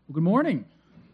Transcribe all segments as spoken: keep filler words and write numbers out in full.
Well, good morning.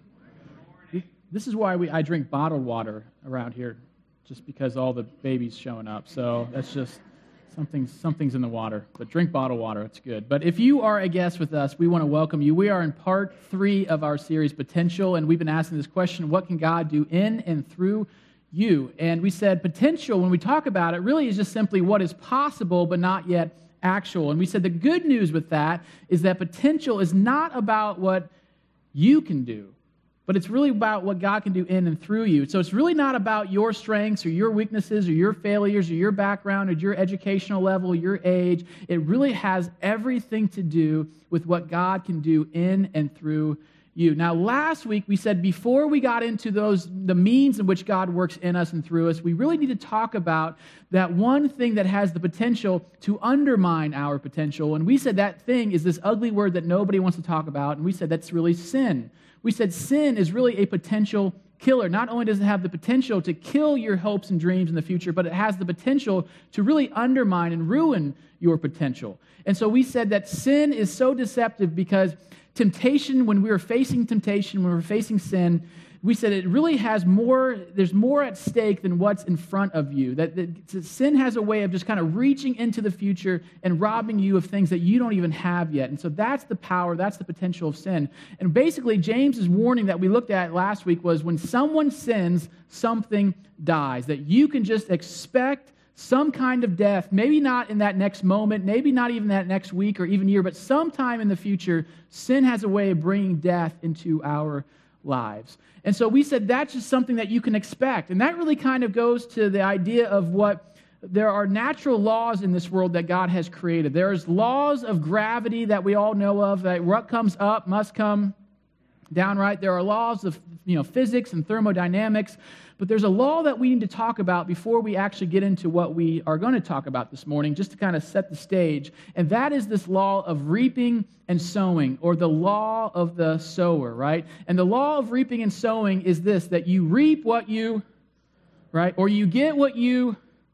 This is why we I drink bottled water around here, just because all the babies showing up. So that's just something. Something's in the water. But drink bottled water. It's good. But if you are a guest with us, we want to welcome you. We are in part three of our series, Potential, and we've been asking this question: what can God do in and through you? And we said potential, when we talk about it, really is just simply what is possible but not yet actual. And we said the good news with that is that potential is not about what you can do, but it's really about what God can do in and through you. So it's really not about your strengths or your weaknesses or your failures or your background or your educational level, your age. It really has everything to do with what God can do in and through you. Now, last week we said before we got into those, the means in which God works in us and through us, we really need to talk about that one thing that has the potential to undermine our potential. And we said that thing is this ugly word that nobody wants to talk about, and we said that's really sin. We said sin is really a potential killer. Not only does it have the potential to kill your hopes and dreams in the future, but it has the potential to really undermine and ruin your potential. And so we said that sin is so deceptive because temptation, when we are facing temptation, when we're facing sin, we said it really has more, there's more at stake than what's in front of you. That, that sin has a way of just kind of reaching into the future and robbing you of things that you don't even have yet. And so that's the power, that's the potential of sin. And basically, James's warning that we looked at last week was when someone sins, something dies. That you can just expect some kind of death, maybe not in that next moment, maybe not even that next week or even year, but sometime in the future, sin has a way of bringing death into our lives. And so we said that's just something that you can expect. And that really kind of goes to the idea of what there are natural laws in this world that God has created. There's laws of gravity that we all know of, that what comes up must come down, right? There are laws of, you know, physics and thermodynamics. But there's a law that we need to talk about before we actually get into what we are going to talk about this morning, just to kind of set the stage. And that is this law of reaping and sowing, or the law of the sower, right? And the law of reaping and sowing is this, that you reap what you, right? Or you get what you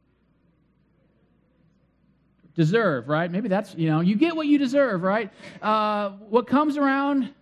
deserve, right? Maybe that's, you know, you get what you deserve, right? Uh, what comes around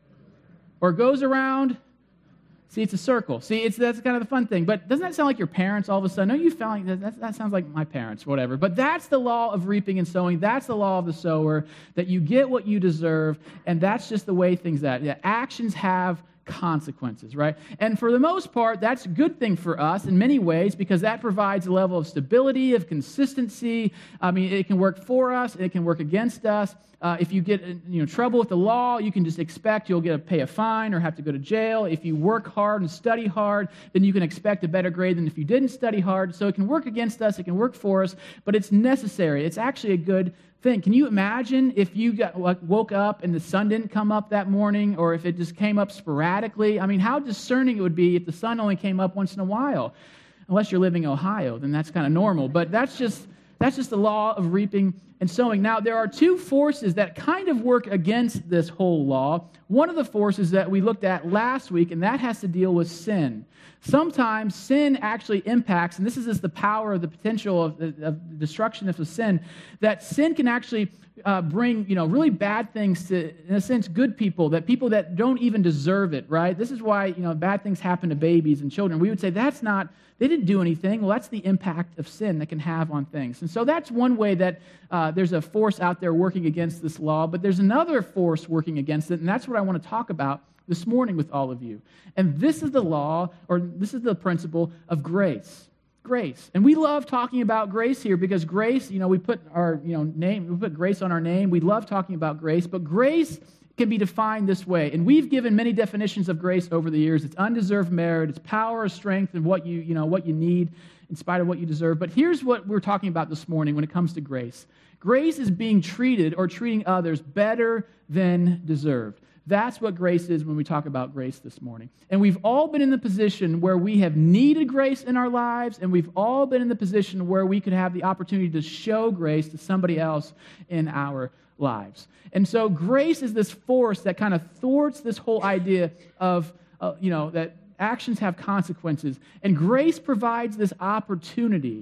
or goes around. See, it's a circle. See, it's that's kind of the fun thing. But doesn't that sound like your parents all of a sudden? No, you feel like that, that, that sounds like my parents, whatever. But that's the law of reaping and sowing. That's the law of the sower, that you get what you deserve, and that's just the way things that yeah, actions have consequences, right? And for the most part, that's a good thing for us in many ways because that provides a level of stability, of consistency. I mean, it can work for us, it can work against us. Uh, if you get you know trouble with the law, you can just expect you'll get to pay a fine or have to go to jail. If you work hard and study hard, then you can expect a better grade than if you didn't study hard. So it can work against us, it can work for us, but it's necessary. It's actually a good thing. Can you imagine if you got like, woke up and the sun didn't come up that morning, or if it just came up sporadically? I mean, how discerning it would be if the sun only came up once in a while. Unless you're living in Ohio, then that's kind of normal. But that's just that's just the law of reaping and sowing. Now, there are two forces that kind of work against this whole law. One of the forces that we looked at last week, and that has to deal with sin. Sometimes sin actually impacts, and this is just the power of the potential of the, of the destruction of the sin, that sin can actually uh, bring, you know, really bad things to, in a sense, good people, that people that don't even deserve it, right? This is why, you know, bad things happen to babies and children. We would say that's not, they didn't do anything. Well, that's the impact of sin that can have on things. And so that's one way that uh, there's a force out there working against this law, but there's another force working against it, and that's what I want to talk about this morning with all of you. And this is the law, or this is the principle of grace. Grace. And we love talking about grace here because grace, you know, we put our, you know, name, we put grace on our name. We love talking about grace, but grace can be defined this way. And we've given many definitions of grace over the years. It's undeserved merit, it's power, strength, and what you, you know, what you need in spite of what you deserve. But here's what we're talking about this morning when it comes to grace. Grace is being treated or treating others better than deserved. That's what grace is when we talk about grace this morning. And we've all been in the position where we have needed grace in our lives, and we've all been in the position where we could have the opportunity to show grace to somebody else in our lives. And so grace is this force that kind of thwarts this whole idea of, uh, you know, that actions have consequences. And grace provides this opportunity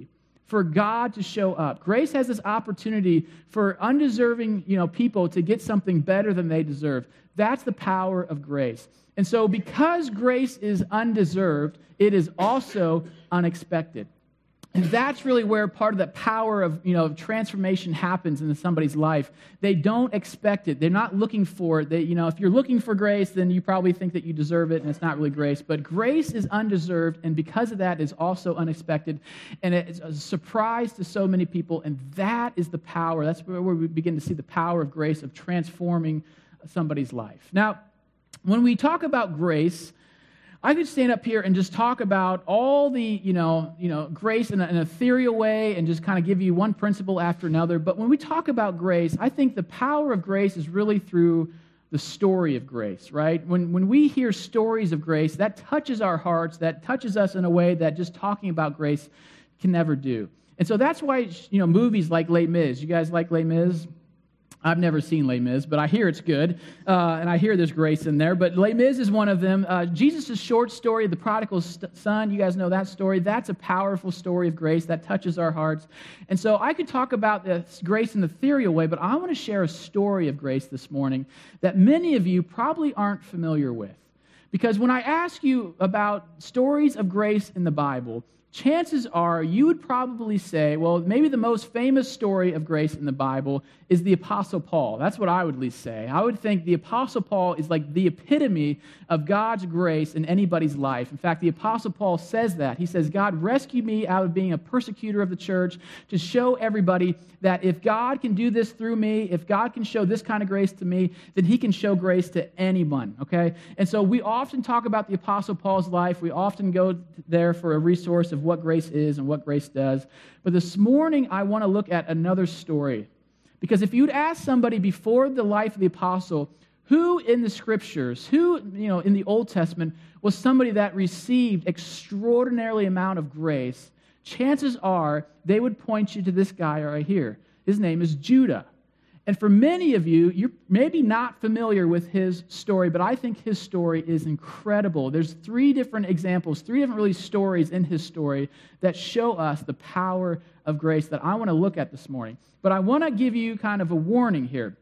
for God to show up. Grace has this opportunity for undeserving, you know, people to get something better than they deserve. That's the power of grace. And so because grace is undeserved, it is also unexpected. And that's really where part of the power of, you know, transformation happens in somebody's life. They don't expect it. They're not looking for it. They, you know, if you're looking for grace, then you probably think that you deserve it, and it's not really grace. But grace is undeserved, and because of that, is also unexpected. And it's a surprise to so many people, and that is the power. That's where we begin to see the power of grace, of transforming somebody's life. Now, when we talk about grace, I could stand up here and just talk about all the, you know, you know, grace in, a, in an ethereal way and just kind of give you one principle after another. But when we talk about grace, I think the power of grace is really through the story of grace, right? When, when we hear stories of grace, that touches our hearts, that touches us in a way that just talking about grace can never do. And so that's why, you know, movies like Les Mis. You guys like Les Mis? I've never seen Les Mis, but I hear it's good, uh, and I hear there's grace in there. But Les Mis is one of them. Uh, Jesus' short story, The Prodigal Son, you guys know that story. That's a powerful story of grace that touches our hearts. And so I could talk about this grace in the ethereal way, but I want to share a story of grace this morning that many of you probably aren't familiar with. Because when I ask you about stories of grace in the Bible, chances are you would probably say, well, maybe the most famous story of grace in the Bible is the Apostle Paul. That's what I would at least say. I would think the Apostle Paul is like the epitome of God's grace in anybody's life. In fact, the Apostle Paul says that. He says, God rescued me out of being a persecutor of the church to show everybody that if God can do this through me, if God can show this kind of grace to me, then he can show grace to anyone, okay? And so we often talk about the Apostle Paul's life. We often go there for a resource of what grace is and what grace does. But this morning, I want to look at another story. Because if you'd ask somebody before the life of the apostle, who in the scriptures, who, you know, in the Old Testament was somebody that received extraordinarily amount of grace, chances are they would point you to this guy right here. His name is Judah. And for many of you, you're maybe not familiar with his story, but I think his story is incredible. There's three different examples, three different really stories in his story that show us the power of grace that I want to look at this morning. But I want to give you kind of a warning here.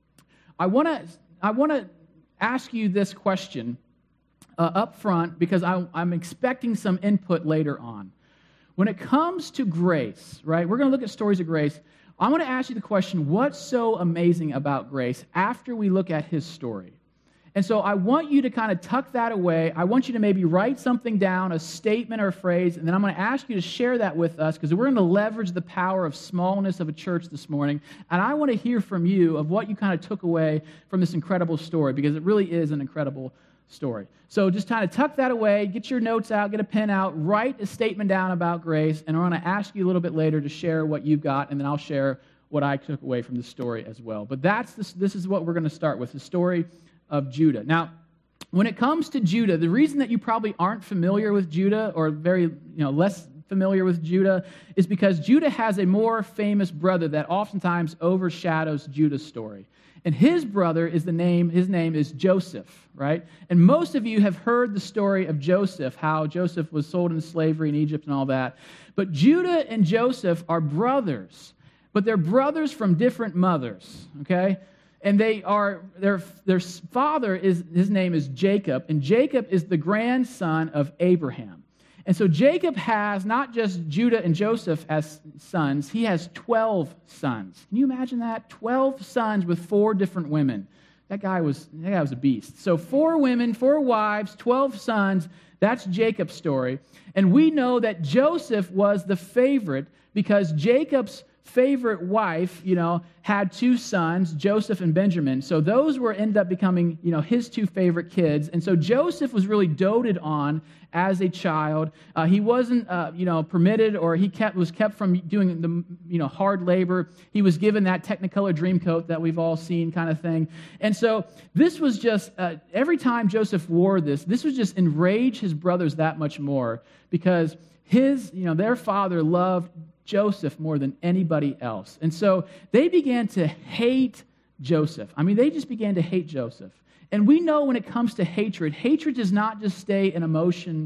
I want to I want to ask you this question uh, up front because I, I'm expecting some input later on. When it comes to grace, right, we're going to look at stories of grace. I want to ask you the question, what's so amazing about grace after we look at his story? And so I want you to kind of tuck that away. I want you to maybe write something down, a statement or a phrase, and then I'm going to ask you to share that with us because we're going to leverage the power of smallness of a church this morning. And I want to hear from you of what you kind of took away from this incredible story because it really is an incredible story. So just kind of tuck that away, get your notes out, get a pen out, write a statement down about grace, and I'm going to ask you a little bit later to share what you've got, and then I'll share what I took away from the story as well. But that's this, this is what we're going to start with, the story of Judah. Now, when it comes to Judah, the reason that you probably aren't familiar with Judah or very, you know, less familiar with Judah is because Judah has a more famous brother that oftentimes overshadows Judah's story. And his brother is the name, his name is Joseph, right? And most of you have heard the story of Joseph, how Joseph was sold into slavery in Egypt and all that. But Judah and Joseph are brothers, but they're brothers from different mothers, okay? And they are, their, their father is, his name is Jacob, and Jacob is the grandson of Abraham. And so Jacob has not just Judah and Joseph as sons, he has twelve sons. Can you imagine that? twelve sons with four different women. That guy was, that guy was a beast. So four women, four wives, twelve sons, that's Jacob's story. And we know that Joseph was the favorite because Jacob's favorite wife, you know, had two sons, Joseph and Benjamin. So those were ended up becoming, you know, his two favorite kids. And so Joseph was really doted on as a child. Uh, he wasn't, uh, you know, permitted or he kept was kept from doing the, you know, hard labor. He was given that Technicolor dream coat that we've all seen kind of thing. And so this was just, uh, every time Joseph wore this, this was just enrage his brothers that much more because his, you know, their father loved Joseph more than anybody else. And so they began to hate Joseph. I mean, they just began to hate Joseph. And we know when it comes to hatred, hatred does not just stay an emotion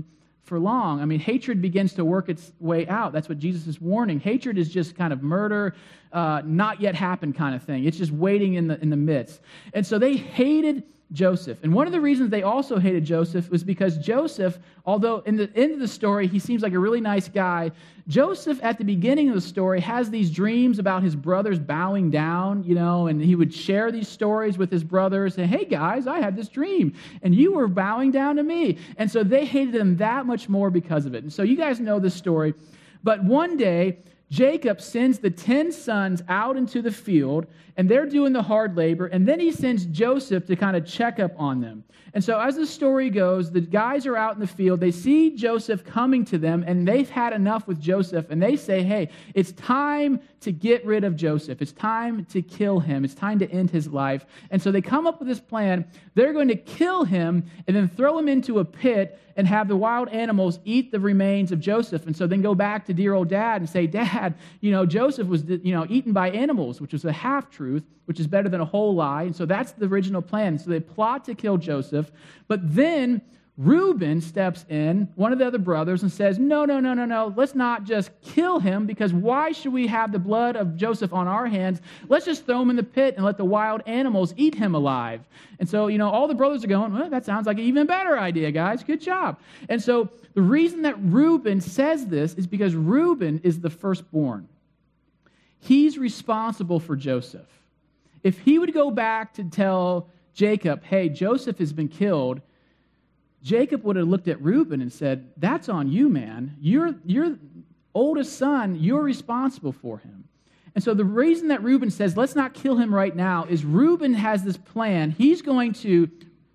for long. I mean, hatred begins to work its way out. That's what Jesus is warning. Hatred is just kind of murder, uh, not yet happened kind of thing. It's just waiting in the in the midst. And so they hated Joseph. And one of the reasons they also hated Joseph was because Joseph, although in the end of the story, he seems like a really nice guy, Joseph at the beginning of the story has these dreams about his brothers bowing down, you know, and he would share these stories with his brothers and, hey guys, I had this dream and you were bowing down to me. And so they hated him that much more because of it. And so you guys know this story. But one day, Jacob sends the ten sons out into the field, and they're doing the hard labor, and then he sends Joseph to kind of check up on them. And so as the story goes, the guys are out in the field, they see Joseph coming to them, and they've had enough with Joseph, and they say, hey, it's time to get rid of Joseph. It's time to kill him. It's time to end his life. And so they come up with this plan. They're going to kill him and then throw him into a pit and have the wild animals eat the remains of Joseph. And so then go back to dear old dad and say, Dad, you know, Joseph was, you know, eaten by animals, which was a half-truth, which is better than a whole lie. And so that's the original plan. So they plot to kill Joseph. But then Reuben steps in, one of the other brothers, and says, no, no, no, no, no, let's not just kill him, because why should we have the blood of Joseph on our hands? Let's just throw him in the pit and let the wild animals eat him alive. And so, you know, all the brothers are going, well, that sounds like an even better idea, guys. Good job. And so the reason that Reuben says this is because Reuben is the firstborn. He's responsible for Joseph. If he would go back to tell Jacob, hey, Joseph has been killed, Jacob would have looked at Reuben and said, that's on you, man. You're your oldest son. You're responsible for him. And so the reason that Reuben says, let's not kill him right now, is Reuben has this plan. He's going to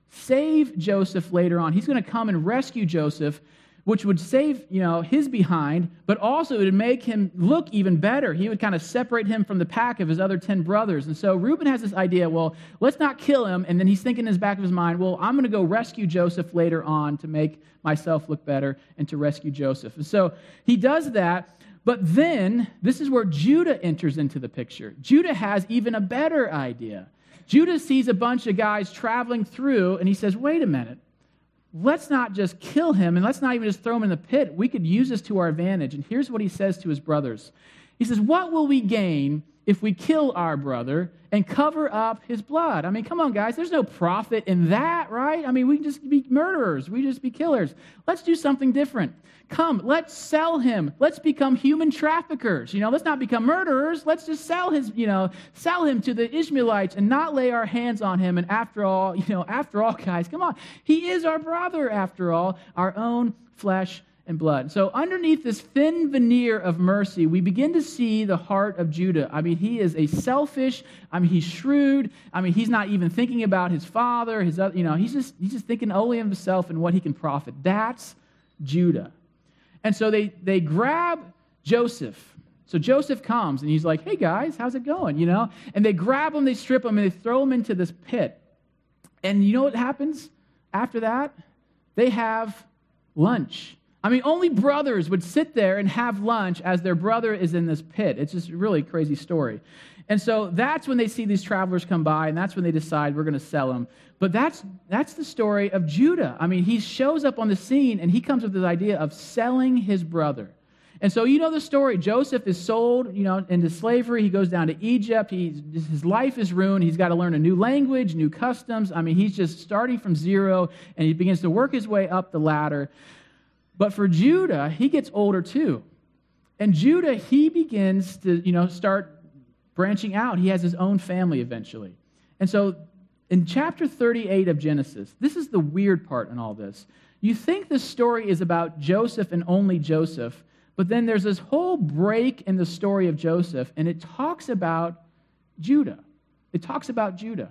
save Joseph later on. He's going to come and rescue Joseph, which would save, you know, his behind, but also it would make him look even better. He would kind of separate him from the pack of his other ten brothers. And so Reuben has this idea, well, let's not kill him. And then he's thinking in his back of his mind, well, I'm going to go rescue Joseph later on to make myself look better and to rescue Joseph. And so he does that. But then this is where Judah enters into the picture. Judah has even a better idea. Judah sees a bunch of guys traveling through, and he says, wait a minute. Let's not just kill him, and let's not even just throw him in the pit. We could use this to our advantage. And here's what he says to his brothers. He says, what will we gain if we kill our brother and cover up his blood? I mean, come on, guys. There's no profit in that, right? I mean, we just be murderers. We just be killers. Let's do something different. Come, let's sell him. Let's become human traffickers. You know, let's not become murderers. Let's just sell his, you know, sell him to the Ishmaelites and not lay our hands on him. And after all, you know, after all, guys, come on. He is our brother, after all, our own flesh and blood. So underneath this thin veneer of mercy, we begin to see the heart of Judah. I mean, he is a selfish, I mean, he's shrewd. I mean, he's not even thinking about his father, his other, you know, he's just he's just thinking only of himself and what he can profit. That's Judah. And so they, they grab Joseph. So Joseph comes, and he's like, hey, guys, how's it going, you know? And they grab him, they strip him, and they throw him into this pit. And you know what happens after that? They have lunch. I mean, only brothers would sit there and have lunch as their brother is in this pit. It's just a really crazy story. And so that's when they see these travelers come by, and that's when they decide we're going to sell him. But that's that's the story of Judah. I mean, he shows up on the scene, and he comes with this idea of selling his brother. And so you know the story. Joseph is sold, you know, into slavery. He goes down to Egypt. He, his life is ruined. He's got to learn a new language, new customs. I mean, he's just starting from zero, and he begins to work his way up the ladder. But for Judah, he gets older too. And Judah, he begins to, you know, start branching out. He has his own family eventually. And so in chapter thirty-eight of Genesis, this is the weird part in all this. You think the story is about Joseph and only Joseph, but then there's this whole break in the story of Joseph, and it talks about Judah. It talks about Judah.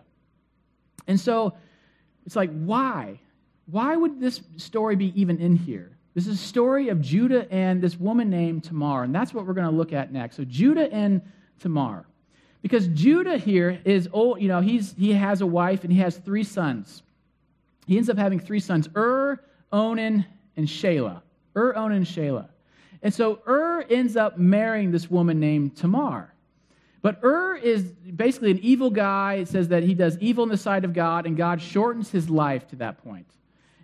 And so it's like, why? Why would this story be even in here? This is a story of Judah and this woman named Tamar, and that's what we're going to look at next. So Judah and Tamar. Because Judah here is old, you know, he's he has a wife and he has three sons. He ends up having three sons, Ur, Onan, and Shelah. Ur, Onan, and Shelah. And so Ur ends up marrying this woman named Tamar. But Ur is basically an evil guy. It says that he does evil in the sight of God, and God shortens his life to that point.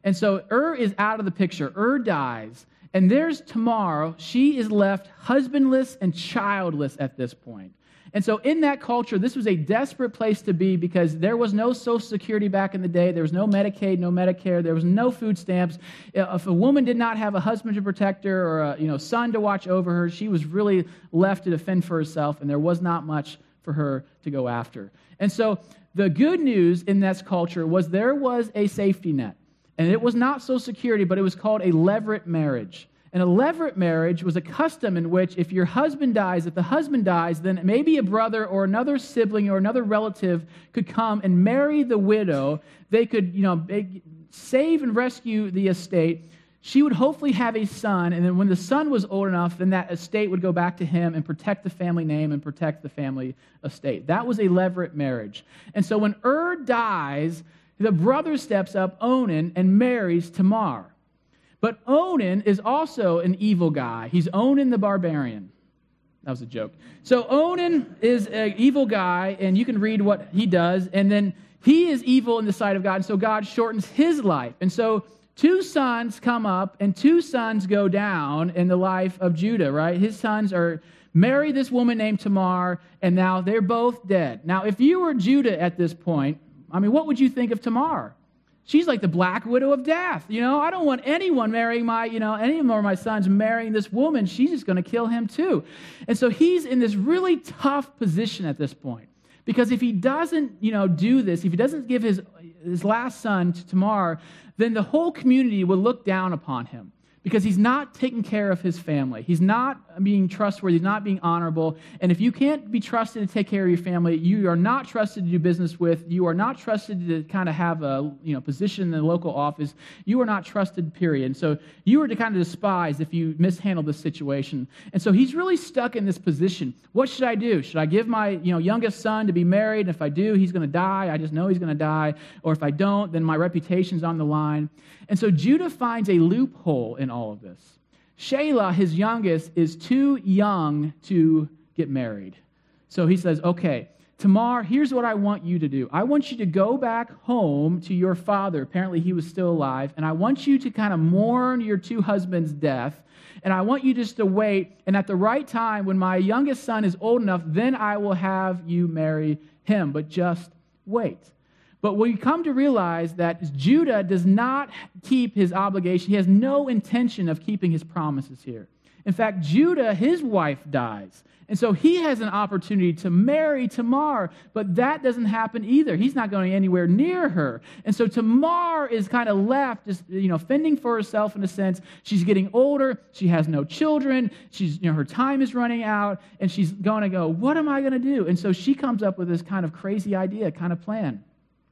And so Ur is out of the picture. Ur dies. And there's Tamar. She is left husbandless and childless at this point. And so in that culture, this was a desperate place to be because there was no Social Security back in the day. There was no Medicaid, no Medicare. There was no food stamps. If a woman did not have a husband to protect her or a you know, son to watch over her, she was really left to defend for herself, and there was not much for her to go after. And so the good news in this culture was there was a safety net. And it was not Social Security, but it was called a levirate marriage. And a levirate marriage was a custom in which if your husband dies, if the husband dies, then maybe a brother or another sibling or another relative could come and marry the widow. They could, you know, save and rescue the estate. She would hopefully have a son, and then when the son was old enough, then that estate would go back to him and protect the family name and protect the family estate. That was a levirate marriage. And so when Ur dies, the brother steps up, Onan, and marries Tamar. But Onan is also an evil guy. He's Onan the barbarian. That was a joke. So Onan is an evil guy, and you can read what he does, and then he is evil in the sight of God, and so God shortens his life. And so two sons come up, and two sons go down in the life of Judah, right? His sons are marry this woman named Tamar, and now they're both dead. Now, if you were Judah at this point, I mean, what would you think of Tamar? She's like the black widow of death. You know, I don't want anyone marrying my, you know, any more of my sons marrying this woman. She's just going to kill him too. And so he's in this really tough position at this point. Because if he doesn't, you know, do this, if he doesn't give his, his last son to Tamar, then the whole community will look down upon him. Because he's not taking care of his family. He's not being trustworthy. He's not being honorable. And if you can't be trusted to take care of your family, you are not trusted to do business with. You are not trusted to kind of have a you know position in the local office. You are not trusted, period. And so you are to kind of despised if you mishandle this situation. And so he's really stuck in this position. What should I do? Should I give my you know youngest son to be married? And if I do, he's going to die. I just know he's going to die. Or if I don't, then my reputation's on the line. And so Judah finds a loophole in all of this. Shelah, his youngest, is too young to get married. So he says, okay, Tamar, here's what I want you to do. I want you to go back home to your father. Apparently he was still alive. And I want you to kind of mourn your two husbands' death. And I want you just to wait. And at the right time, when my youngest son is old enough, then I will have you marry him. But just wait. But we come to realize that Judah does not keep his obligation. He has no intention of keeping his promises here. In fact, Judah, his wife, dies. And so he has an opportunity to marry Tamar, but that doesn't happen either. He's not going anywhere near her. And so Tamar is kind of left, just, you know, fending for herself in a sense. She's getting older. She has no children. She's, you know, her time is running out, and she's going to go, what am I going to do? And so she comes up with this kind of crazy idea, kind of plan.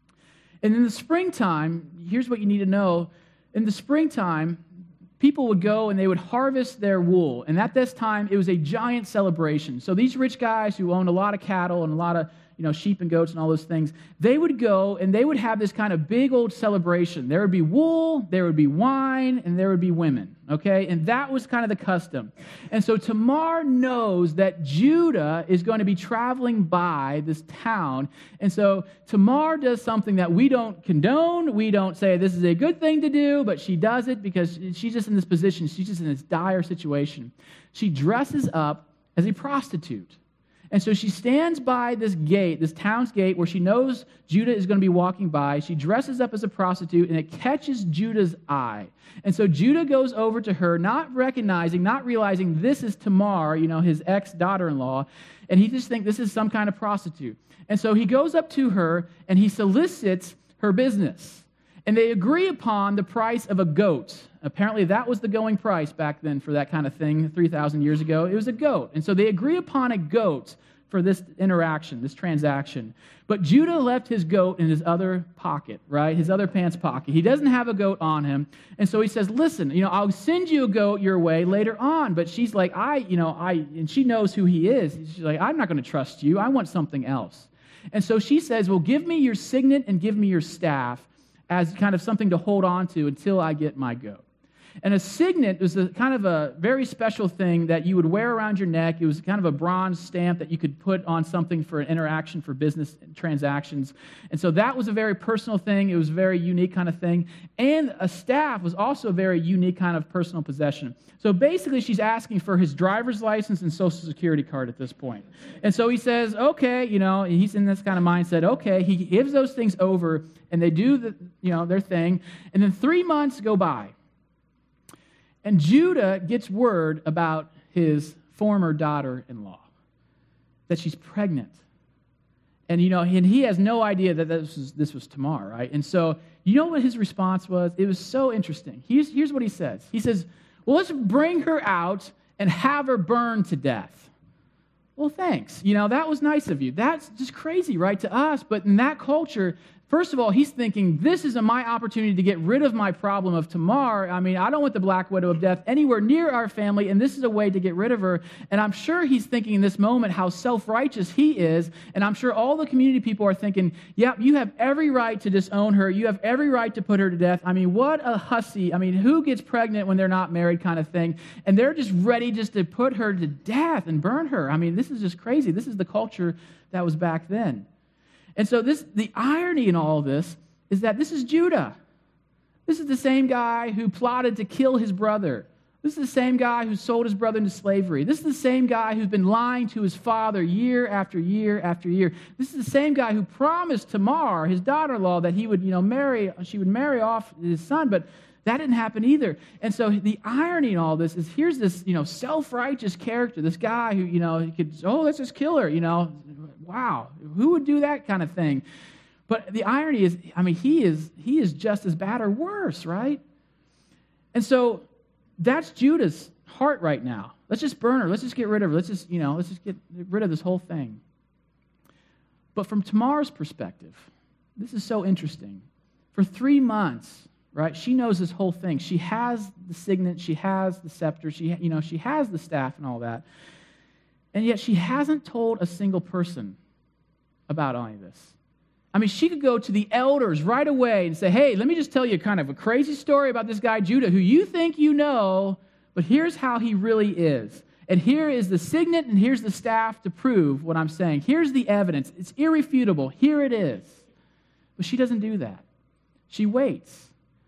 And in the springtime, here's what you need to know. In the springtime, people would go and they would harvest their wool. And at this time, it was a giant celebration. So these rich guys who owned a lot of cattle and a lot of you know, sheep and goats and all those things, they would go and they would have this kind of big old celebration. There would be wool, there would be wine, and there would be women, okay? And that was kind of the custom. And so Tamar knows that Judah is going to be traveling by this town. And so Tamar does something that we don't condone. We don't say this is a good thing to do, but she does it because she's just in this position. She's just in this dire situation. She dresses up as a prostitute. And so she stands by this gate, this town's gate, where she knows Judah is going to be walking by. She dresses up as a prostitute, and it catches Judah's eye. And so Judah goes over to her, not recognizing, not realizing this is Tamar, you know, his ex-daughter-in-law, and he just thinks this is some kind of prostitute. And so he goes up to her, and he solicits her business. And they agree upon the price of a goat. Apparently, that was the going price back then for that kind of thing three thousand years ago. It was a goat. And so they agree upon a goat for this interaction, this transaction. But Judah left his goat in his other pocket, right? His other pants pocket. He doesn't have a goat on him. And so he says, listen, you know, I'll send you a goat your way later on. But she's like, I, you know, I, and she knows who he is. She's like, I'm not going to trust you. I want something else. And so she says, well, give me your signet and give me your staff as kind of something to hold on to until I get my goat. And a signet was a kind of a very special thing that you would wear around your neck. It was kind of a bronze stamp that you could put on something for an interaction for business transactions. And so that was a very personal thing. It was a very unique kind of thing. And a staff was also a very unique kind of personal possession. So basically, she's asking for his driver's license and social security card at this point. And so he says, okay, you know, he's in this kind of mindset. Okay, he gives those things over, and they do the, you know, their thing. And then three months go by. And Judah gets word about his former daughter-in-law, that she's pregnant. And, you know, and he has no idea that this was, this was Tamar, right? And so, you know what his response was? It was so interesting. Here's, here's what he says. He says, well, let's bring her out and have her burned to death. Well, thanks. You know, that was nice of you. That's just crazy, right, to us. But in that culture, first of all, he's thinking, this is a, my opportunity to get rid of my problem of Tamar. I mean, I don't want the black widow of death anywhere near our family, and this is a way to get rid of her. And I'm sure he's thinking in this moment how self-righteous he is, and I'm sure all the community people are thinking, yep, you have every right to disown her. You have every right to put her to death. I mean, what a hussy. I mean, who gets pregnant when they're not married kind of thing? And they're just ready just to put her to death and burn her. I mean, this is just crazy. This is the culture that was back then. And so this, the irony in all of this is that this is Judah. This is the same guy who plotted to kill his brother. This is the same guy who sold his brother into slavery. This is the same guy who's been lying to his father year after year after year. This is the same guy who promised Tamar, his daughter-in-law, that he would, you know, marry, she would marry off his son, but that didn't happen either. And so the irony in all this is here's this, you know, self-righteous character, this guy who, you know, he could, oh, let's just kill her, you know. Wow, who would do that kind of thing? But the irony is, I mean, he is he is just as bad or worse, right? And so that's Judah's heart right now. Let's just burn her. Let's just get rid of her. Let's just, you know, let's just get rid of this whole thing. But from Tamar's perspective, this is so interesting. For three months, right, she knows this whole thing. She has the signet. She has the scepter. She, you know, she has the staff and all that. And yet she hasn't told a single person about any of this. I mean, she could go to the elders right away and say, hey, let me just tell you kind of a crazy story about this guy Judah who you think you know, but here's how he really is. And here is the signet and here's the staff to prove what I'm saying. Here's the evidence. It's irrefutable. Here it is. But she doesn't do that. She waits.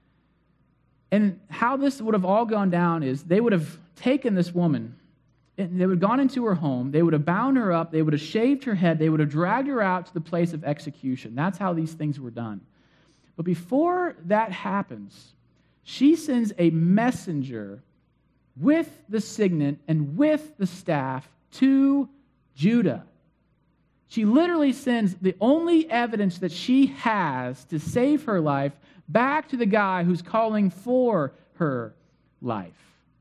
And how this would have all gone down is they would have taken this woman, and they would have gone into her home, they would have bound her up, they would have shaved her head, they would have dragged her out to the place of execution. That's how these things were done. But before that happens, she sends a messenger with the signet and with the staff to Judah. She literally sends the only evidence that she has to save her life back to the guy who's calling for her life.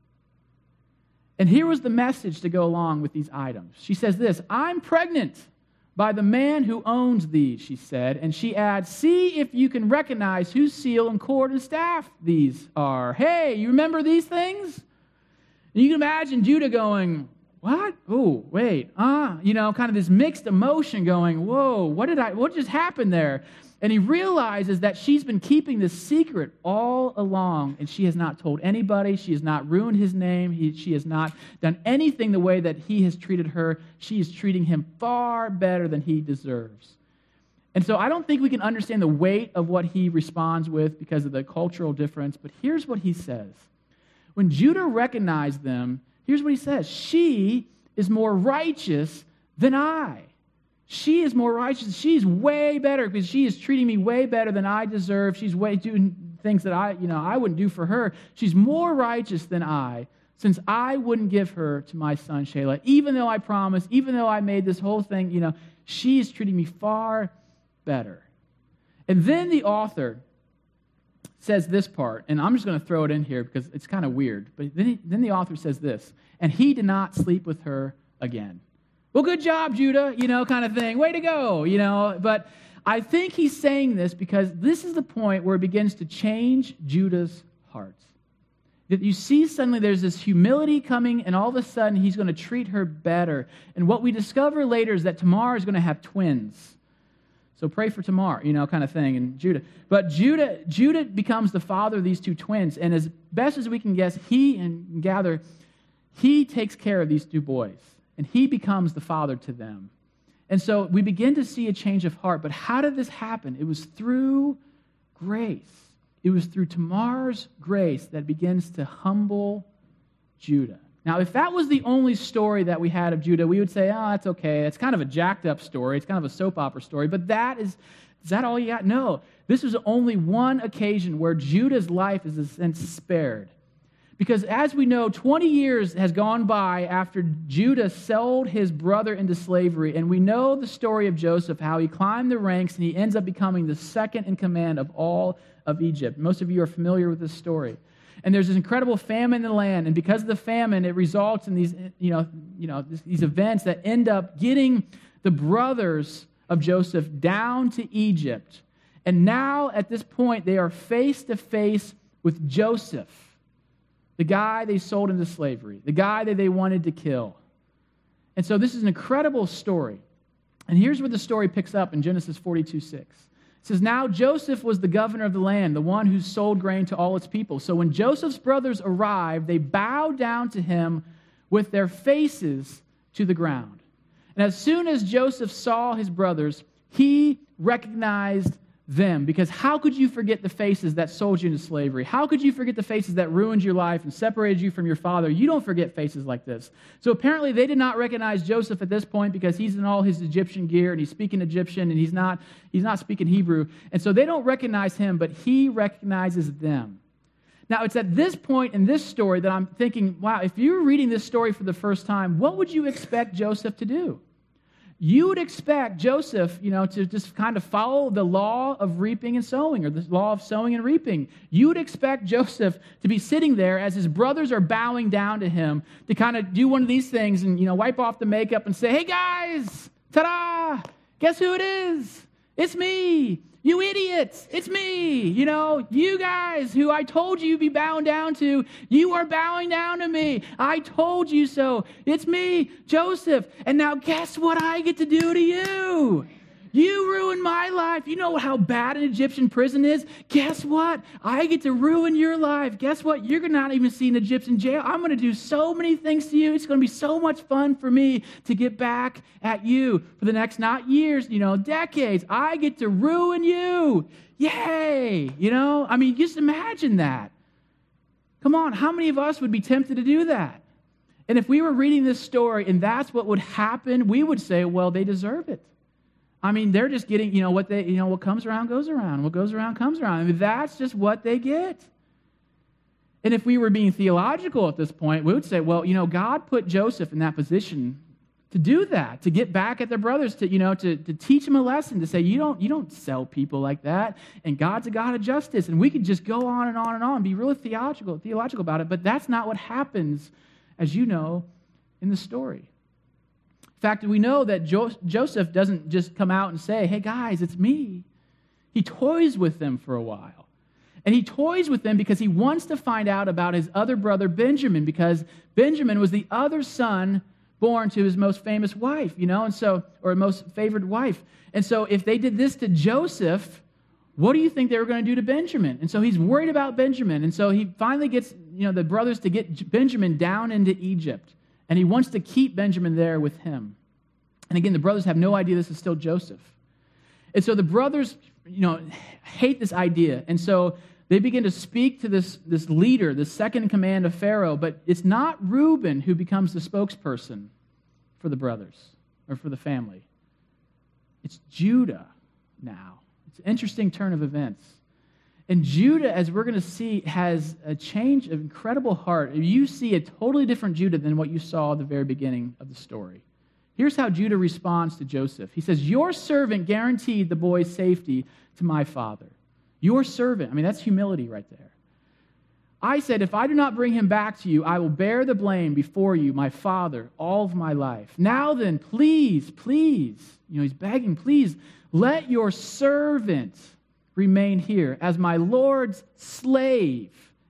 And here was the message to go along with these items. She says this, I'm pregnant by the man who owns these, she said. And she adds, see if you can recognize whose seal and cord and staff these are. Hey, you remember these things? And you can imagine Judah going, what? Oh, wait, ah, uh, you know, kind of this mixed emotion going, whoa, what did I, what just happened there? And he realizes that she's been keeping this secret all along, and she has not told anybody. She has not ruined his name. He, she has not done anything the way that he has treated her. She is treating him far better than he deserves. And so I don't think we can understand the weight of what he responds with because of the cultural difference, but here's what he says. When Judah recognized them, here's what he says. She is more righteous than I. She is more righteous. She's way better because she is treating me way better than I deserve. She's way doing things that I, you know, I wouldn't do for her. She's more righteous than I, since I wouldn't give her to my son Shelah. Even though I promised, even though I made this whole thing, you know, she is treating me far better. And then the author says this part, and I'm just going to throw it in here because it's kind of weird. But then, he, then the author says this, and he did not sleep with her again. Well, good job, Judah, you know, kind of thing. Way to go, you know. But I think he's saying this because this is the point where it begins to change Judah's heart. That you see suddenly there's this humility coming, and all of a sudden he's going to treat her better. And what we discover later is that Tamar is going to have twins. So pray for tomorrow, you know, kind of thing, and Judah. But Judah, Judah becomes the father of these two twins, and as best as we can guess, he and gather, he takes care of these two boys, and he becomes the father to them. And so we begin to see a change of heart. But how did this happen? It was through grace. It was through Tamar's grace that begins to humble Judah. Now, if that was the only story that we had of Judah, we would say, oh, that's okay. It's kind of a jacked up story. It's kind of a soap opera story. But that is, is that all you got? No. This was only one occasion where Judah's life is, in a sense, spared. Because as we know, twenty years has gone by after Judah sold his brother into slavery. And we know the story of Joseph, how he climbed the ranks and he ends up becoming the second in command of all of Egypt. Most of you are familiar with this story. And there's this incredible famine in the land, and because of the famine, it results in these, you know, you know, these events that end up getting the brothers of Joseph down to Egypt. And now, at this point, they are face to face with Joseph, the guy they sold into slavery, the guy that they wanted to kill. And so this is an incredible story. And here's where the story picks up in Genesis forty-two six. It says, now Joseph was the governor of the land, the one who sold grain to all its people. So when Joseph's brothers arrived, they bowed down to him with their faces to the ground. And as soon as Joseph saw his brothers, he recognized them. Because how could you forget the faces that sold you into slavery? How could you forget the faces that ruined your life and separated you from your father? You don't forget faces like this. So apparently they did not recognize Joseph at this point because he's in all his Egyptian gear and he's speaking Egyptian and he's not, he's not speaking Hebrew. And so they don't recognize him, but he recognizes them. Now, it's at this point in this story that I'm thinking, wow, if you were reading this story for the first time, what would you expect Joseph to do? You would expect Joseph, you know, to just kind of follow the law of reaping and sowing, or the law of sowing and reaping. You would expect Joseph to be sitting there as his brothers are bowing down to him to kind of do one of these things and, you know, wipe off the makeup and say, hey guys, ta-da, guess who it is? It's me. You idiots, it's me. You know, you guys who I told you you'd be bowing down to, you are bowing down to me. I told you so. It's me, Joseph. And now guess what I get to do to you? You ruined my life. You know how bad an Egyptian prison is? Guess what? I get to ruin your life. Guess what? You're not even see an Egyptian jail. I'm going to do so many things to you. It's going to be so much fun for me to get back at you for the next, not years, you know, decades. I get to ruin you. Yay. You know, I mean, just imagine that. Come on, how many of us would be tempted to do that? And if we were reading this story and that's what would happen, we would say, well, they deserve it. I mean, they're just getting, you know, what they, you know, what comes around goes around. What goes around comes around. I mean, that's just what they get. And if we were being theological at this point, we would say, well, you know, God put Joseph in that position to do that, to get back at their brothers, to, you know, to, to teach them a lesson, to say, you don't, you don't sell people like that, and God's a God of justice. And we could just go on and on and on and be really theological, theological about it, but that's not what happens, as you know, in the story. In fact, we know that jo- Joseph doesn't just come out and say, hey guys, it's me. He toys with them for a while. And he toys with them because he wants to find out about his other brother, Benjamin, because Benjamin was the other son born to his most famous wife, you know, and so, or most favored wife. And so if they did this to Joseph, what do you think they were going to do to Benjamin? And so he's worried about Benjamin. And so he finally gets, you know, the brothers to get Benjamin down into Egypt. And he wants to keep Benjamin there with him. And again, the brothers have no idea this is still Joseph. And so the brothers, you know, hate this idea. And so they begin to speak to this, this leader, the second in command of Pharaoh. But it's not Reuben who becomes the spokesperson for the brothers or for the family. It's Judah now. It's an interesting turn of events. And Judah, as we're going to see, has a change of incredible heart. You see a totally different Judah than what you saw at the very beginning of the story. Here's how Judah responds to Joseph. He says, your servant guaranteed the boy's safety to my father. Your servant. I mean, that's humility right there. I said, if I do not bring him back to you, I will bear the blame before you, my father, all of my life. Now then, please, please, you know, he's begging, please, let your servant remain here as my Lord's slave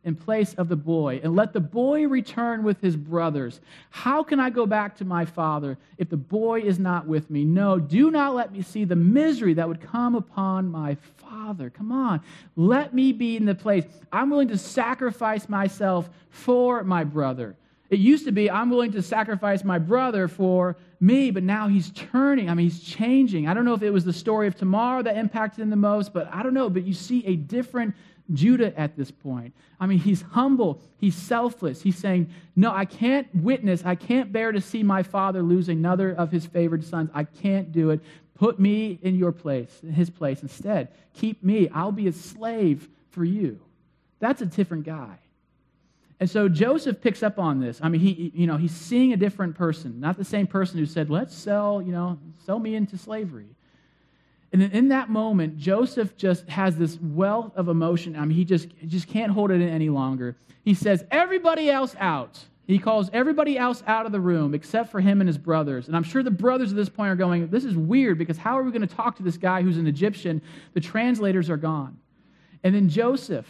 in place of the boy, and let the boy return with his brothers. How can I go back to my father if the boy is not with me? No, do not let me see the misery that would come upon my father. Come on, let me be in the place. I'm willing to sacrifice myself for my brother. It used to be, I'm willing to sacrifice my brother for me, but now he's turning. I mean, he's changing. I don't know if it was the story of Tamar that impacted him the most, but I don't know. But you see a different Judah at this point. I mean, he's humble. He's selfless. He's saying, no, I can't witness. I can't bear to see my father lose another of his favored sons. I can't do it. Put me in your place, in his place instead. Keep me. I'll be a slave for you. That's a different guy. And so Joseph picks up on this. I mean, he, you know, he's seeing a different person, not the same person who said, let's sell, you know, sell me into slavery. And in that moment, Joseph just has this wealth of emotion. I mean, he just, he just can't hold it in any longer. He says, everybody else out. He calls everybody else out of the room except for him and his brothers. And I'm sure the brothers at this point are going, this is weird because how are we going to talk to this guy who's an Egyptian? The translators are gone. And then Joseph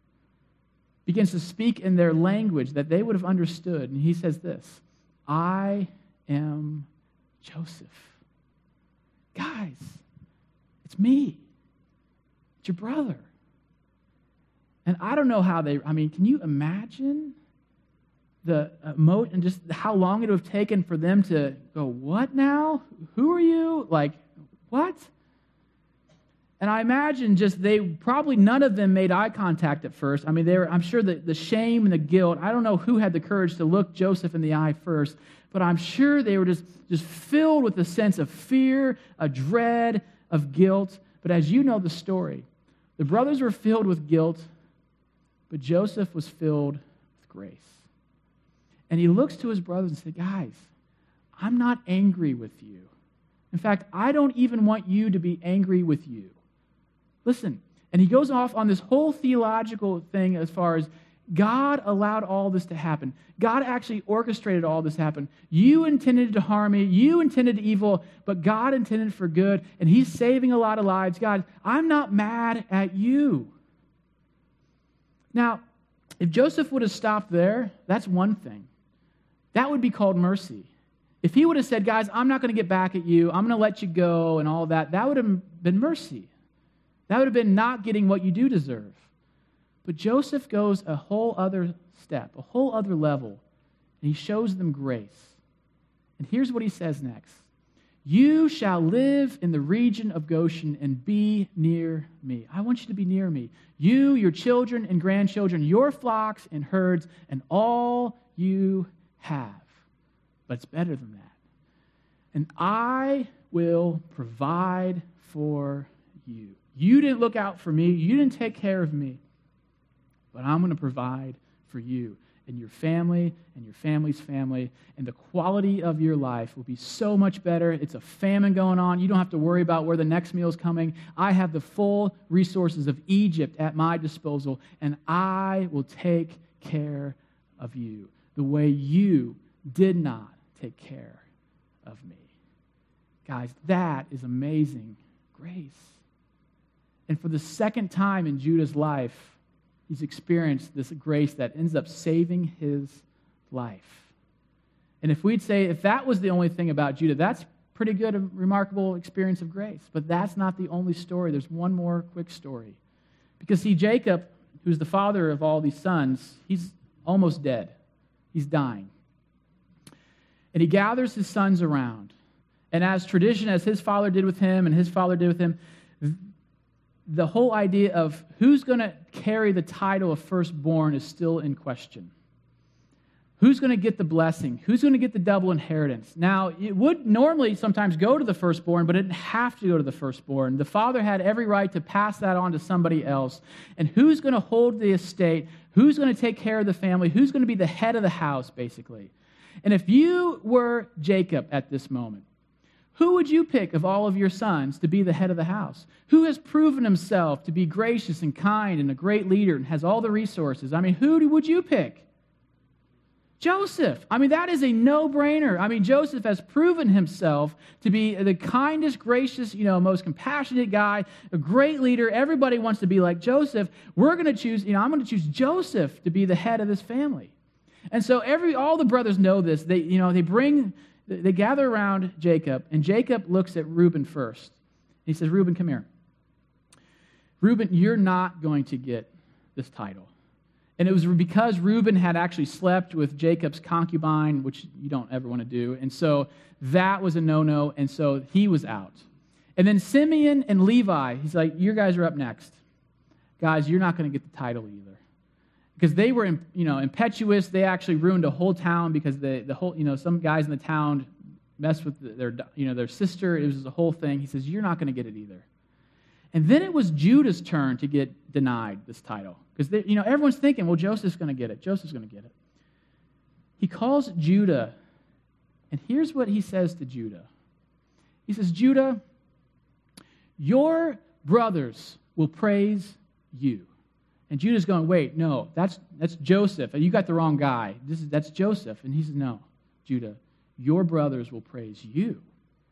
begins to speak in their language that they would have understood. And he says this, I am Joseph. Guys, it's me. It's your brother. And I don't know how they, I mean, can you imagine the emotion and just how long it would have taken for them to go, what now? Who are you? Like, what? And I imagine just they probably none of them made eye contact at first. I mean, they were, I'm sure that the shame and the guilt, I don't know who had the courage to look Joseph in the eye first, but I'm sure they were just, just filled with a sense of fear, a dread, of guilt. But as you know the story, the brothers were filled with guilt, but Joseph was filled with grace. And he looks to his brothers and says, guys, I'm not angry with you. In fact, I don't even want you to be angry with you. Listen, and he goes off on this whole theological thing as far as God allowed all this to happen. God actually orchestrated all this to happen. You intended to harm me. You intended evil, but God intended for good, and he's saving a lot of lives. God, I'm not mad at you. Now, if Joseph would have stopped there, that's one thing. That would be called mercy. If he would have said, guys, I'm not going to get back at you. I'm going to let you go and all that, that would have been mercy. That would have been not getting what you do deserve. But Joseph goes a whole other step, a whole other level, and he shows them grace. And here's what he says next. You shall live in the region of Goshen and be near me. I want you to be near me. You, your children and grandchildren, your flocks and herds, and all you have. But it's better than that. And I will provide for you. You didn't look out for me. You didn't take care of me. But I'm going to provide for you and your family and your family's family. And the quality of your life will be so much better. It's a famine going on. You don't have to worry about where the next meal is coming. I have the full resources of Egypt at my disposal. And I will take care of you the way you did not take care of me. Guys, that is amazing grace. And for the second time in Judah's life, he's experienced this grace that ends up saving his life. And if we'd say, if that was the only thing about Judah, that's pretty good, a remarkable experience of grace. But that's not the only story. There's one more quick story. Because see, Jacob, who's the father of all these sons, he's almost dead. He's dying. And he gathers his sons around. And as tradition, as his father did with him and his father did with him, the whole idea of who's going to carry the title of firstborn is still in question. Who's going to get the blessing? Who's going to get the double inheritance? Now, it would normally sometimes go to the firstborn, but it didn't have to go to the firstborn. The father had every right to pass that on to somebody else. And who's going to hold the estate? Who's going to take care of the family? Who's going to be the head of the house, basically? And if you were Jacob at this moment, who would you pick of all of your sons to be the head of the house? Who has proven himself to be gracious and kind and a great leader and has all the resources? I mean, who would you pick? Joseph. I mean, that is a no-brainer. I mean, Joseph has proven himself to be the kindest, gracious, you know, most compassionate guy, a great leader. Everybody wants to be like Joseph. We're going to choose, you know, I'm going to choose Joseph to be the head of this family. And so every all the brothers know this. They, you know, they bring, they gather around Jacob, and Jacob looks at Reuben first. He says, Reuben, come here. Reuben, you're not going to get this title. And it was because Reuben had actually slept with Jacob's concubine, which you don't ever want to do. And so that was a no-no, and so he was out. And then Simeon and Levi, he's like, you guys are up next. Guys, you're not going to get the title either. Because they were, you know, impetuous. They actually ruined a whole town because the, the whole, you know, some guys in the town messed with their, you know, their sister. It was a whole thing. He says, you're not going to get it either. And then it was Judah's turn to get denied this title. Because, you know, everyone's thinking, well, Joseph's going to get it. Joseph's going to get it. He calls Judah, and here's what he says to Judah. He says, Judah, your brothers will praise you. And Judah's going, wait, no, that's that's Joseph. You got the wrong guy. This is That's Joseph. And he says, no, Judah, your brothers will praise you.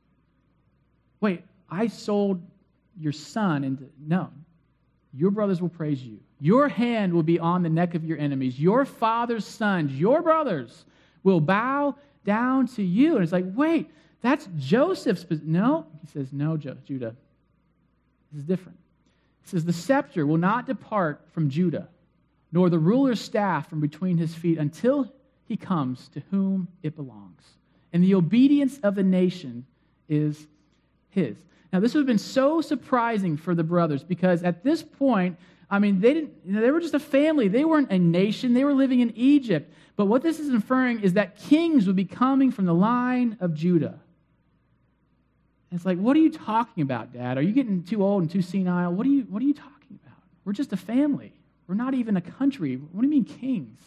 Wait, I sold your son into, no, your brothers will praise you. Your hand will be on the neck of your enemies. Your father's sons, your brothers, will bow down to you. And it's like, wait, that's Joseph's. No, he says, no, Judah, this is different. He says, the scepter will not depart from Judah, nor the ruler's staff from between his feet until he comes to whom it belongs. And the obedience of the nation is his. Now, this would have been so surprising for the brothers because at this point, I mean, they didn't, you know, they were just a family. They weren't a nation. They were living in Egypt. But what this is inferring is that kings would be coming from the line of Judah. And it's like, what are you talking about, Dad? Are you getting too old and too senile? What are you, what are you talking about? We're just a family. We're not even a country. What do you mean kings?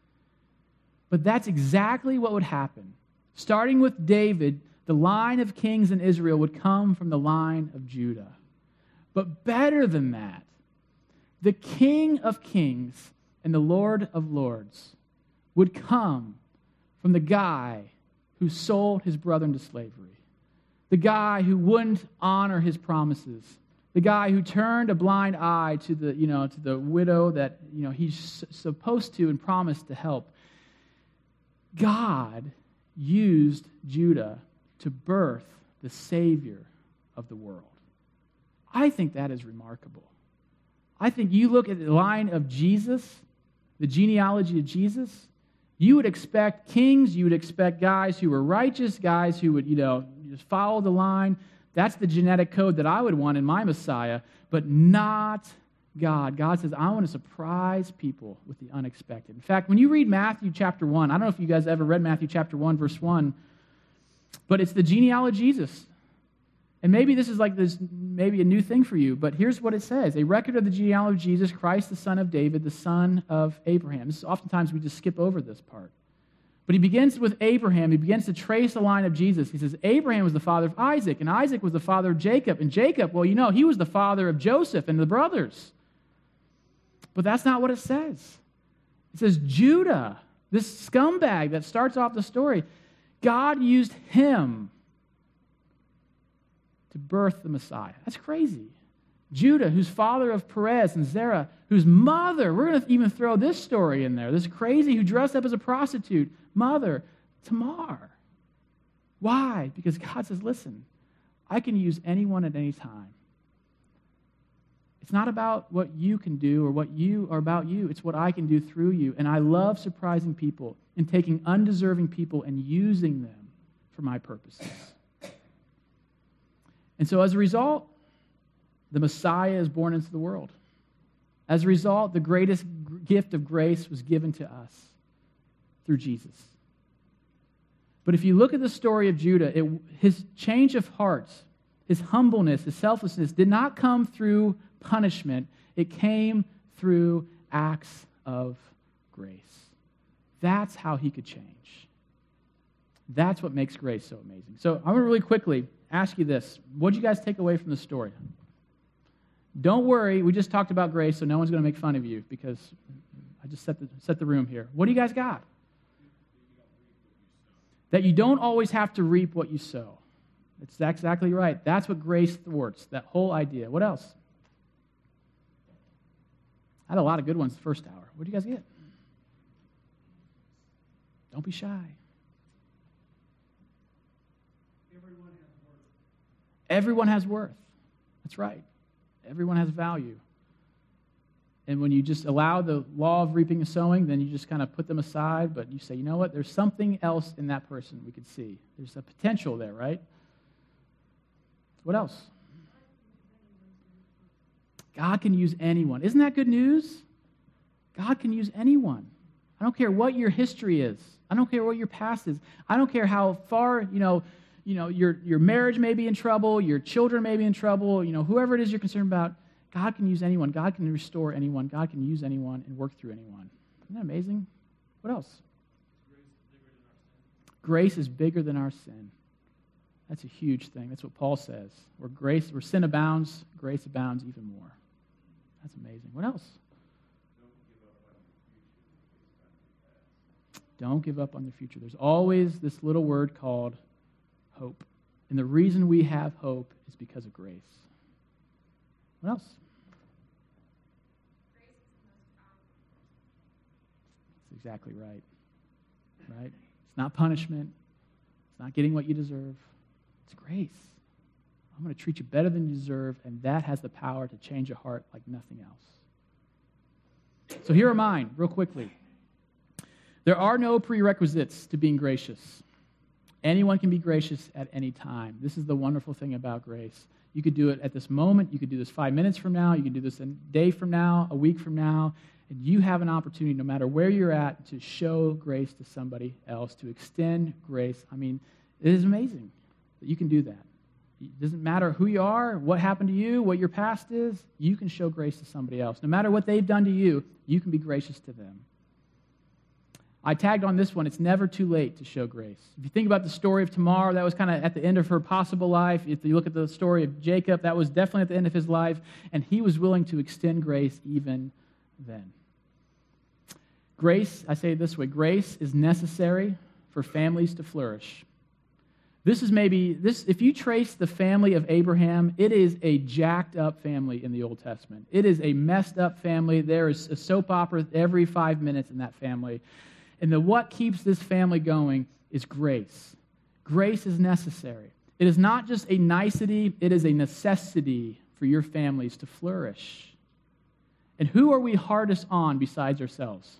But that's exactly what would happen. Starting with David, the line of kings in Israel would come from the line of Judah. But better than that, the King of Kings and the Lord of Lords would come from the guy who sold his brother into slavery, the guy who wouldn't honor his promises, the guy who turned a blind eye to the, you know, to the widow that, you know, he's supposed to and promised to help. God used Judah to birth the Savior of the world. I think that is remarkable. I think you look at the line of Jesus, the genealogy of Jesus, you would expect kings, you would expect guys who were righteous, guys who would, you know, just follow the line. That's the genetic code that I would want in my Messiah, but not God. God says, I want to surprise people with the unexpected. In fact, when you read Matthew chapter one, I don't know if you guys ever read Matthew chapter one, verse one, but it's the genealogy of Jesus. And maybe this is like this, maybe a new thing for you, but here's what it says. A record of the genealogy of Jesus, Christ, the son of David, the son of Abraham. This is, oftentimes we just skip over this part. But he begins with Abraham. He begins to trace the line of Jesus. He says, Abraham was the father of Isaac, and Isaac was the father of Jacob. And Jacob, well, you know, he was the father of Joseph and the brothers. But that's not what it says. It says Judah, this scumbag that starts off the story, God used him to birth the Messiah. That's crazy. Judah, who's father of Perez and Zerah, whose mother, we're going to even throw this story in there, this crazy who dressed up as a prostitute, mother, Tamar. Why? Because God says, listen, I can use anyone at any time. It's not about what you can do or what you are about you. It's what I can do through you. And I love surprising people and taking undeserving people and using them for my purposes. And so as a result, the Messiah is born into the world. As a result, the greatest gift of grace was given to us through Jesus. But if you look at the story of Judah, it, his change of heart, his humbleness, his selflessness did not come through punishment. It came through acts of grace. That's how he could change. That's what makes grace so amazing. So I want to really quickly ask you this. What did you guys take away from the story? Don't worry, we just talked about grace, so no one's going to make fun of you because I just set the, set the room here. What do you guys got? That you don't always have to reap what you sow. It's exactly right. That's what grace thwarts, that whole idea. What else? I had a lot of good ones the first hour. What did you guys get? Don't be shy. Everyone has worth. Everyone has worth. That's right. Everyone has value. And when you just allow the law of reaping and sowing, then you just kind of put them aside, but you say, you know what, there's something else in that person we could see. There's a potential there, right? What else? God can use anyone. Isn't that good news? God can use anyone. I don't care what your history is. I don't care what your past is. I don't care how far, you know, you know, your, your marriage may be in trouble, your children may be in trouble, you know, whoever it is you're concerned about, God can use anyone. God can restore anyone. God can use anyone and work through anyone. Isn't that amazing? What else? Grace is bigger than our sin. That's a huge thing. That's what Paul says. Where grace, where sin abounds, grace abounds even more. That's amazing. What else? Don't give up on the future. There's always this little word called hope. And the reason we have hope is because of grace. What else? That's exactly right. Right? It's not punishment. It's not getting what you deserve. It's grace. I'm going to treat you better than you deserve, and that has the power to change a heart like nothing else. So here are mine, real quickly. There are no prerequisites to being gracious. Anyone can be gracious at any time. This is the wonderful thing about grace. You could do it at this moment. You could do this five minutes from now. You could do this a day from now, a week from now. And you have an opportunity, no matter where you're at, to show grace to somebody else, to extend grace. I mean, it is amazing that you can do that. It doesn't matter who you are, what happened to you, what your past is. You can show grace to somebody else. No matter what they've done to you, you can be gracious to them. I tagged on this one, it's never too late to show grace. If you think about the story of Tamar, that was kind of at the end of her possible life. If you look at the story of Jacob, that was definitely at the end of his life, and he was willing to extend grace even then. Grace, I say it this way, grace is necessary for families to flourish. This is maybe, this. if you trace the family of Abraham, it is a jacked up family in the Old Testament. It is a messed up family. There is a soap opera every five minutes in that family. And the what keeps this family going is grace. Grace is necessary. It is not just a nicety, it is a necessity for your families to flourish. And who are we hardest on besides ourselves?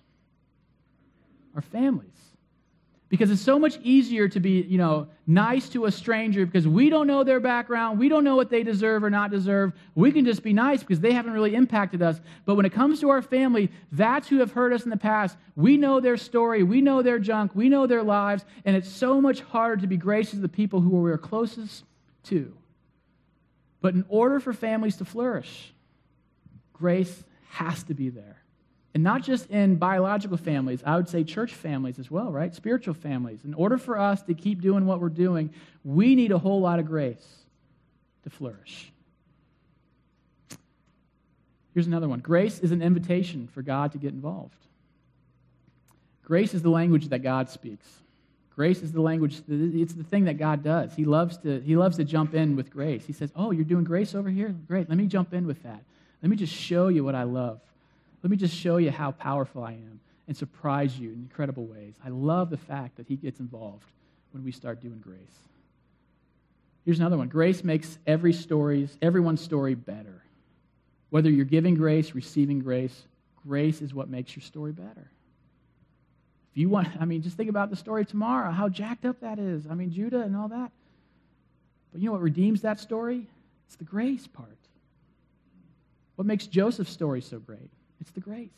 Our families. Because it's so much easier to be, you know, nice to a stranger because we don't know their background. We don't know what they deserve or not deserve. We can just be nice because they haven't really impacted us. But when it comes to our family, that's who have hurt us in the past. We know their story. We know their junk. We know their lives. And it's so much harder to be gracious to the people who we're closest to. But in order for families to flourish, grace has to be there. And not just in biological families, I would say church families as well, right? Spiritual families. In order for us to keep doing what we're doing, we need a whole lot of grace to flourish. Here's another one. Grace is an invitation for God to get involved. Grace is the language that God speaks. Grace is the language, it's the thing that God does. He loves to, he loves to jump in with grace. He says, oh, you're doing grace over here? Great, let me jump in with that. Let me just show you what I love. Let me just show you how powerful I am and surprise you in incredible ways. I love the fact that he gets involved when we start doing grace. Here's another one. Grace makes every stories, everyone's story better. Whether you're giving grace, receiving grace, grace is what makes your story better. If you want, I mean, just think about the story of Tamar, how jacked up that is. I mean, Judah and all that. But you know what redeems that story? It's the grace part. What makes Joseph's story so great? It's the grace.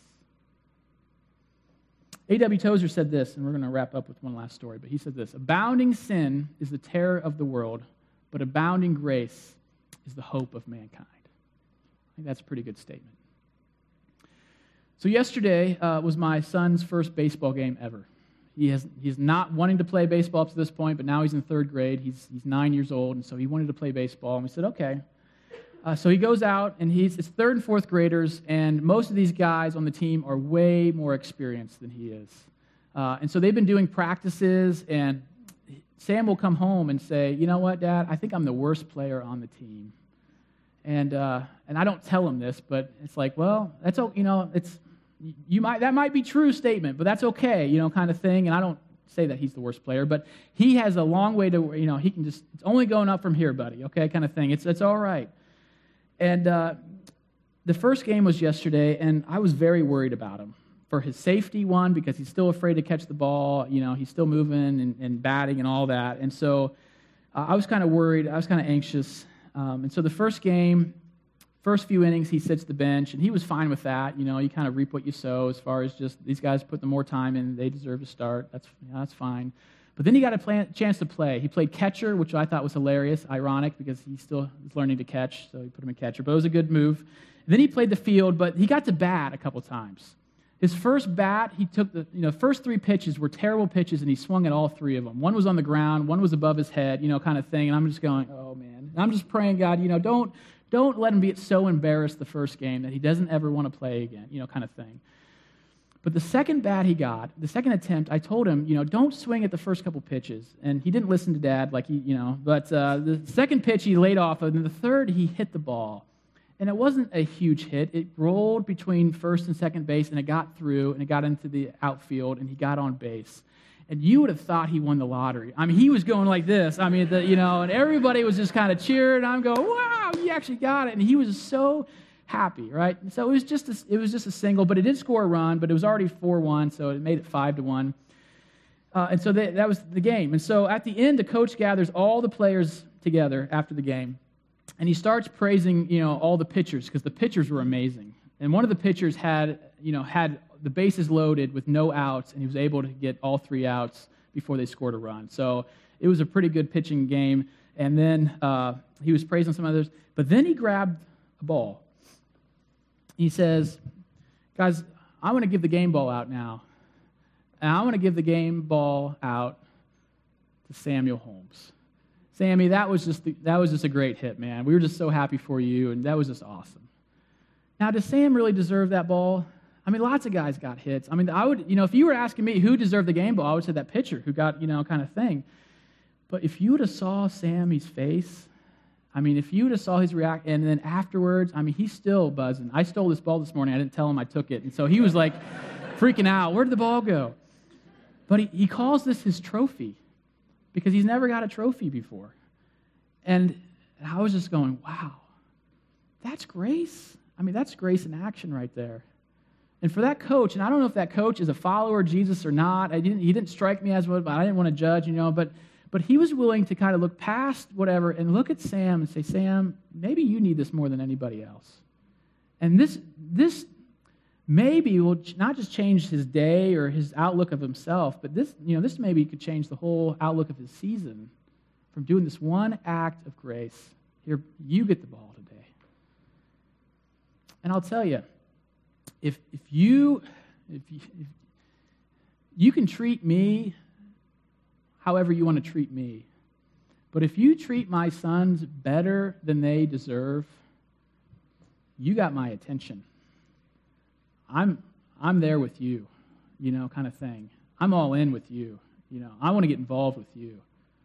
A W Tozer said this, and we're going to wrap up with one last story, but he said this: abounding sin is the terror of the world, but abounding grace is the hope of mankind. I think that's a pretty good statement. So yesterday uh, was my son's first baseball game ever. He has he's not wanting to play baseball up to this point, but now he's in third grade. He's he's nine years old, and so he wanted to play baseball, and we said, okay. Uh, so he goes out, and he's it's third and fourth graders, and most of these guys on the team are way more experienced than he is. Uh, and so they've been doing practices, and Sam will come home and say, you know what, Dad, I think I'm the worst player on the team. And uh, and I don't tell him this, but it's like, well, that's you know, it's you might that might be true statement, but that's okay, you know, kind of thing. And I don't say that he's the worst player, but he has a long way to, you know, he can just it's only going up from here, buddy. Okay, kind of thing. It's it's all right. And uh, the first game was yesterday, and I was very worried about him for his safety, one, because he's still afraid to catch the ball. You know, he's still moving and, and batting and all that. And so uh, I was kind of worried. I was kind of anxious. Um, and so the first game, first few innings, he sits the bench, and he was fine with that. You know, you kind of reap what you sow as far as just these guys put the more time in. They deserve to start. That's, you know, that's fine. But then he got a play, chance to play. He played catcher, which I thought was hilarious, ironic, because he still was learning to catch, so he put him in catcher. But it was a good move. And then he played the field, but he got to bat a couple times. His first bat, he took the, you know, first three pitches were terrible pitches, and he swung at all three of them. One was on the ground, one was above his head, you know, kind of thing. And I'm just going, oh, man. And I'm just praying, God, you know, don't don't let him be so embarrassed the first game that he doesn't ever want to play again, you know, kind of thing. But the second bat he got, the second attempt, I told him, you know, don't swing at the first couple pitches. And he didn't listen to Dad, like he, you know. But uh, the second pitch he laid off, and then the third he hit the ball. And it wasn't a huge hit. It rolled between first and second base, and it got through, and it got into the outfield, and he got on base. And you would have thought he won the lottery. I mean, he was going like this. I mean, the, you know, and everybody was just kind of cheering. I'm going, wow, he actually got it. And he was so happy, right? And so it was just a, it was just a single, but it did score a run, but it was already four one, so it made it five to one. Uh, and so they, that was the game. And so at the end, the coach gathers all the players together after the game. And he starts praising, you know, all the pitchers, because the pitchers were amazing. And one of the pitchers had, you know, had the bases loaded with no outs, and he was able to get all three outs before they scored a run. So it was a pretty good pitching game. And then uh, he was praising some others. But then he grabbed a ball. He says, guys, I want to give the game ball out now. And I want to give the game ball out to Samuel Holmes. Sammy, that was just the, that was just a great hit, man. We were just so happy for you, and that was just awesome. Now, does Sam really deserve that ball? I mean, lots of guys got hits. I mean, I would, you know, if you were asking me who deserved the game ball, I would say that pitcher who got, you know, kind of thing. But if you would have saw Sammy's face, I mean, if you would have saw his reaction, and then afterwards, I mean, he's still buzzing. I stole this ball this morning. I didn't tell him I took it, and so he was like freaking out. Where did the ball go? But he, he calls this his trophy, because he's never got a trophy before. And I was just going, wow, that's grace. I mean, that's grace in action right there. And for that coach, and I don't know if that coach is a follower of Jesus or not. I didn't, he didn't strike me as one, but I didn't want to judge, you know. But, but he was willing to kind of look past whatever and look at Sam and say, Sam, maybe you need this more than anybody else. And this, this maybe will not just change his day or his outlook of himself, but this, you know, this maybe could change the whole outlook of his season from doing this one act of grace. Here, you get the ball today. And I'll tell you, if if you if you, if you can treat me however you want to treat me, but if you treat my sons better than they deserve, you got my attention. I'm I'm there with you, you know, kind of thing. I'm all in with you, you know. I want to get involved with you.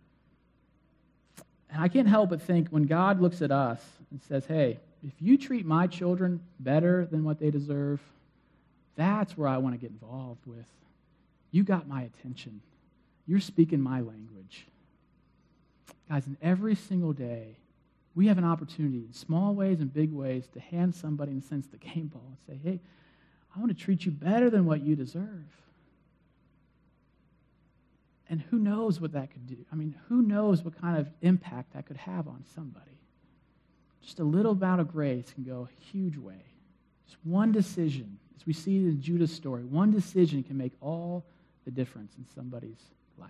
And I can't help but think when God looks at us and says, hey, if you treat my children better than what they deserve, that's where I want to get involved with. You got my attention. You're speaking my language. Guys, in every single day, we have an opportunity in small ways and big ways to hand somebody, in a sense, the game ball and say, hey, I want to treat you better than what you deserve. And who knows what that could do? I mean, who knows what kind of impact that could have on somebody? Just a little amount of grace can go a huge way. Just one decision, as we see in Judah's story, one decision can make all the difference in somebody's life.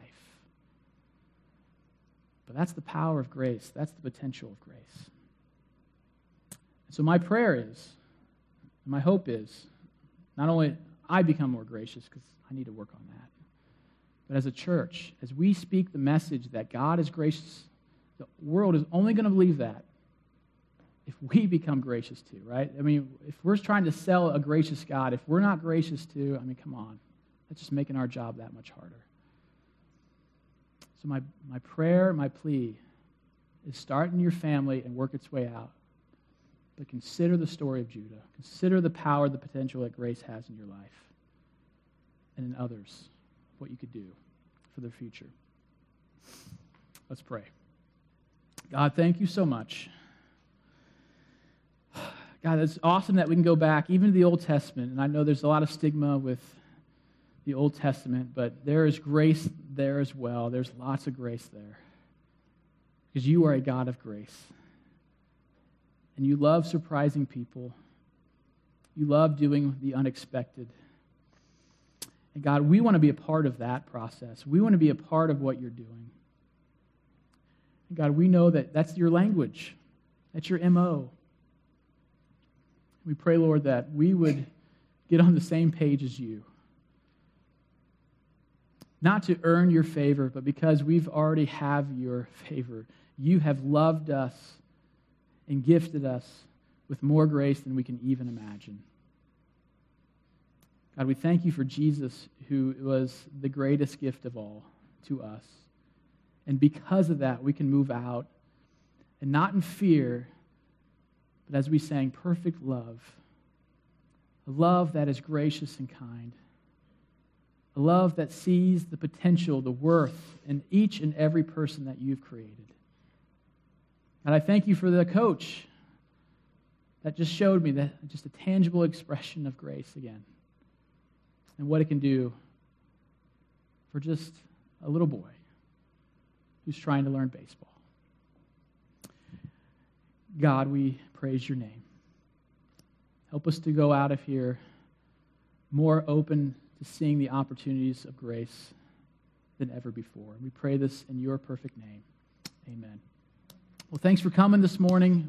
But that's the power of grace. That's the potential of grace. So my prayer is, my hope is, not only I become more gracious, because I need to work on that, but as a church, as we speak the message that God is gracious, the world is only going to believe that if we become gracious too, right? I mean, if we're trying to sell a gracious God, if we're not gracious too, I mean, come on. That's just making our job that much harder. So my, my prayer, my plea is start in your family and work its way out. But consider the story of Judah. Consider the power, the potential that grace has in your life and in others, what you could do for their future. Let's pray. God, thank you so much. God, it's awesome that we can go back even to the Old Testament. And I know there's a lot of stigma with the Old Testament, but there is grace there as well. There's lots of grace there. Because you are a God of grace. And you love surprising people. You love doing the unexpected. And God, we want to be a part of that process. We want to be a part of what you're doing. And God, we know that that's your language. That's your M O. We pray, Lord, that we would get on the same page as you. Not to earn your favor, but because we've already have your favor. You have loved us and gifted us with more grace than we can even imagine. God, we thank you for Jesus, who was the greatest gift of all to us. And because of that, we can move out, and not in fear, but as we sang, perfect love. A love that is gracious and kind. A love that sees the potential, the worth in each and every person that you've created. And I thank you for the coach that just showed me that just a tangible expression of grace again. And what it can do for just a little boy who's trying to learn baseball. God, we praise your name. Help us to go out of here more open to seeing the opportunities of grace than ever before. We pray this in your perfect name. Amen. Well, thanks for coming this morning.